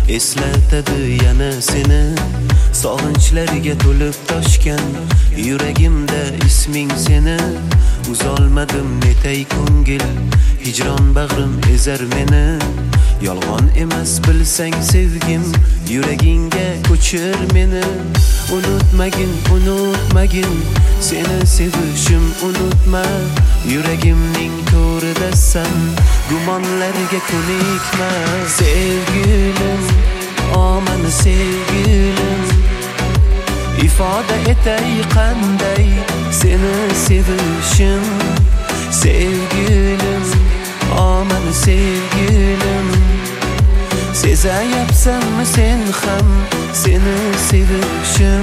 eslatadi yana seni. Sog'inchlarga to'lib toshgan yuragimda isming seni. Uzolmadim netay ko'ngil, hijron bag'rim ezar meni. Yolg'on emas bilsang sevgim, yuragingga ko'chir meni. Unutmagin, unutmagin, seni sevishim unutma. Yuragimning to'ridasan, gumonlarga ko'nikma. Sevgilim, aman sevgilim, ifoda etay qanday seni sevishim. Sevgilim, aman sevgilim, sezayapsanmi sen ham seni sevishim.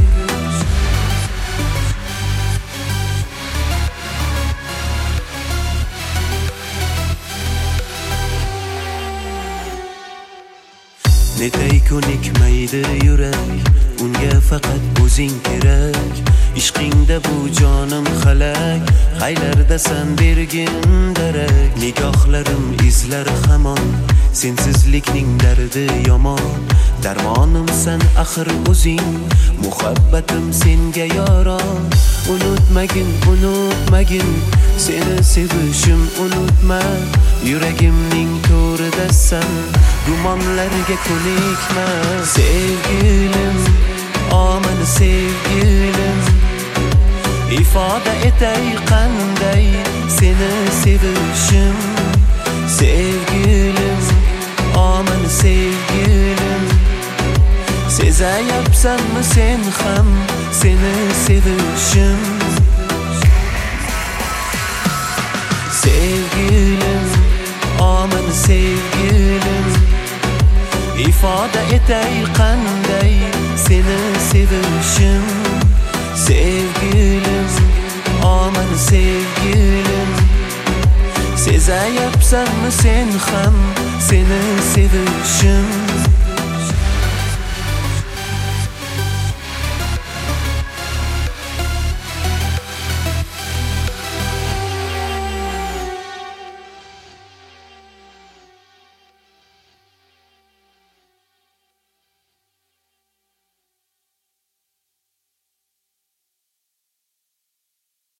Netay ko'nikmaydi yurak, unga faqat o'zing kerak. Ishqingda bu jonim halak, qaylardasan bergin darak. Nigohlarim izlar hamon, sensizlikning dardi yomon. Darmonimsan axir o'zing, muhabbatim senga yoron. Unutmagin, unutmagin, seni sevishim unutma. Yuragimning to'ridasan, gumonlarga ko'nikma. Sevgilim, aman sevgilim, ifoda etay qanday seni sevishim. Sevgilim, aman sevgilim, sezayapsanmi sen ham seni sevishim. Sevgilim, aman sevgilim, ifoda etay qanday seni sevishim. Sevgilim, aman sevgilim, sezayapsanmi sen ham seni sevishim.